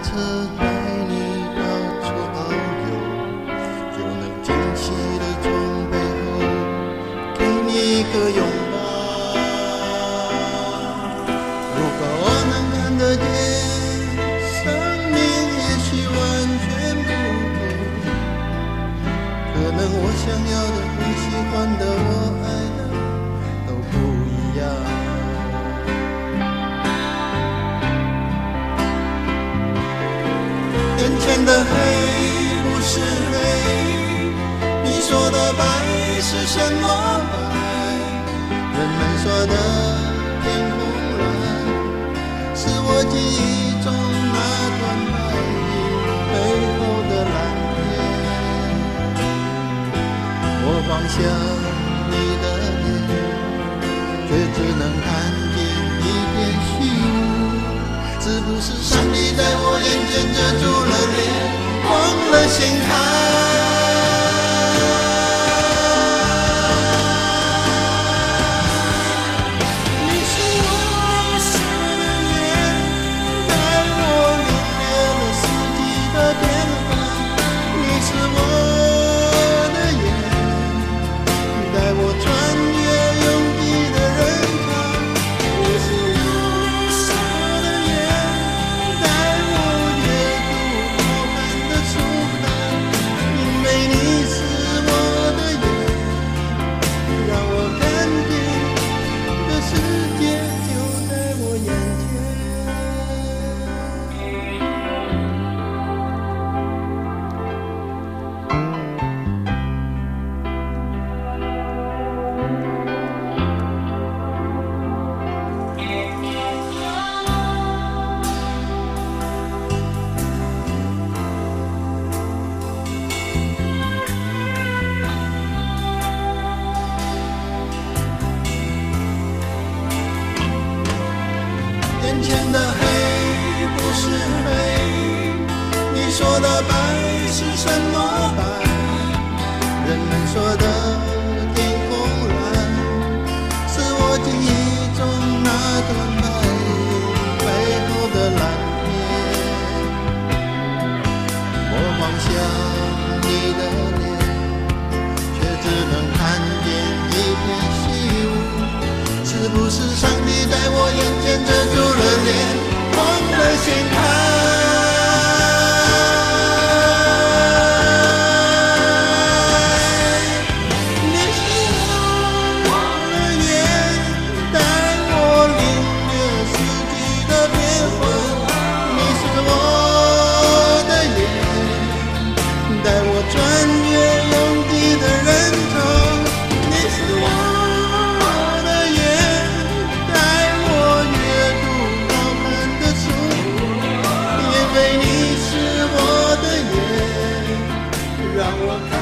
车带你到处遨游，就能惊喜的从背后给你一个拥抱。如果我能看得见，生命也许完全不同，可能我想要的、我喜欢的、我爱的都不一样。眼前的黑不是黑，你说的白是什么白？人们说的天空蓝，是我记忆中那段白云背后的蓝天。我望向你的脸，却只能看见一片虚无。是不是上帝在我眼前遮住了脸，忘了心开？你是我迷失的眼，带我领略了四季的变换。你是我的眼，带我穿越拥挤的人潮。你是我傻的眼，因为你是我的眼，让我看见这世界就在我眼前。眼前的黑不是黑，你说的白是什么白？人们说的天空蓝，是我记忆中那段白云背后的蓝天。我望向你的脸，却只能看见一片虚无。是不是上帝在我眼前遮住了脸，忘了心开？你是我的眼，带我领略四季的变换。你是我的眼，带我穿越拥挤的人潮。你是我让我看